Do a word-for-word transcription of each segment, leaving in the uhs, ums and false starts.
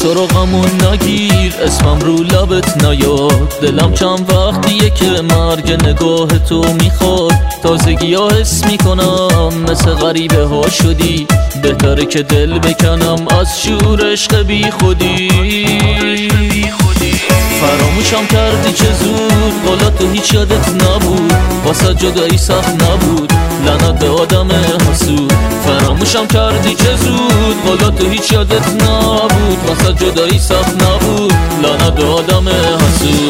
سراغمون نگیر، اسمم رو لبت نیاد. دلم چند وقتیه که مرگ نگاه تو میخواد. تازگی ها حس میکنم مثل غریبه ها شدی. بهتره که دل بکنم از شور عشق بی خودی. فراموشم کردی چه زود، بالا تو هیچ یادت نبود. واسه جدایی سخت نبود، لعنت به آدم حسود. فراموشم کردی چه زود، بالا تو هیچ یادت نبود. واسه جدایی سخت نبود، لعنت به آدم حسود.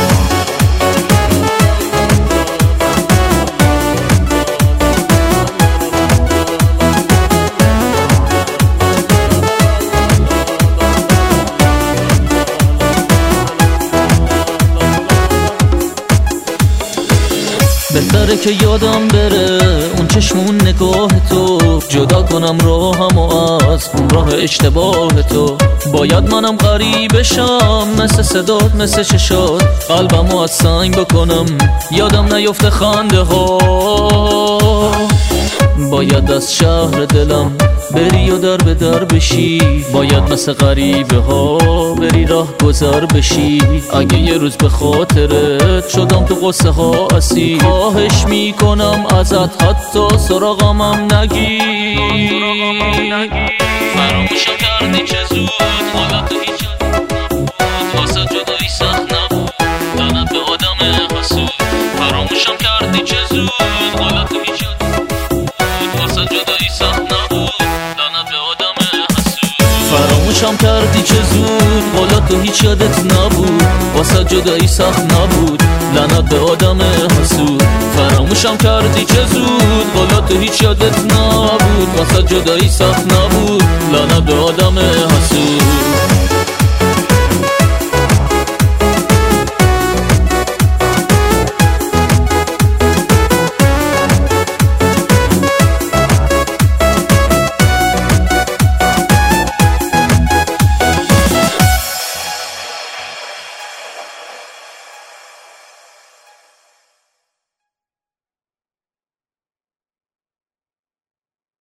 بهتره که یادم بره اون چشمون نگاه تو. جدا کنم راهم و از اون راه اشتباه تو. باید منم غریب بشم مثل صدات مثل چشات. قلبمو از سنگ بکنم یادم نیفته خنده ها. باید از شهر دلم بری و در به در بشی. باید مثل غریبه ها بری راه گذر بشی. اگه یه روز به خاطرت شدم تو قصه ها اسیر، خواهش میکنم ازت حتی سراغمم نگی. فراموشم کردی چه زود، حالا تو هیچ نبود. واسه جدایی سخت نبود، لعنت به آدم حسود. فراموشم کردی چه زود، حالا تو هیچ واسه جدایی سخت نبود، لعنت به آدم حسود. فراموشم کردی چه زود، بالا تو هیچ یادت نبود. واسه جدایی سخت نبود، لعنت به آدم حسود. فراموشم کردی چه زود، بالا تو هیچ یادت نبود. واسه جدایی سخت نبود، لعنت به آدم حسود.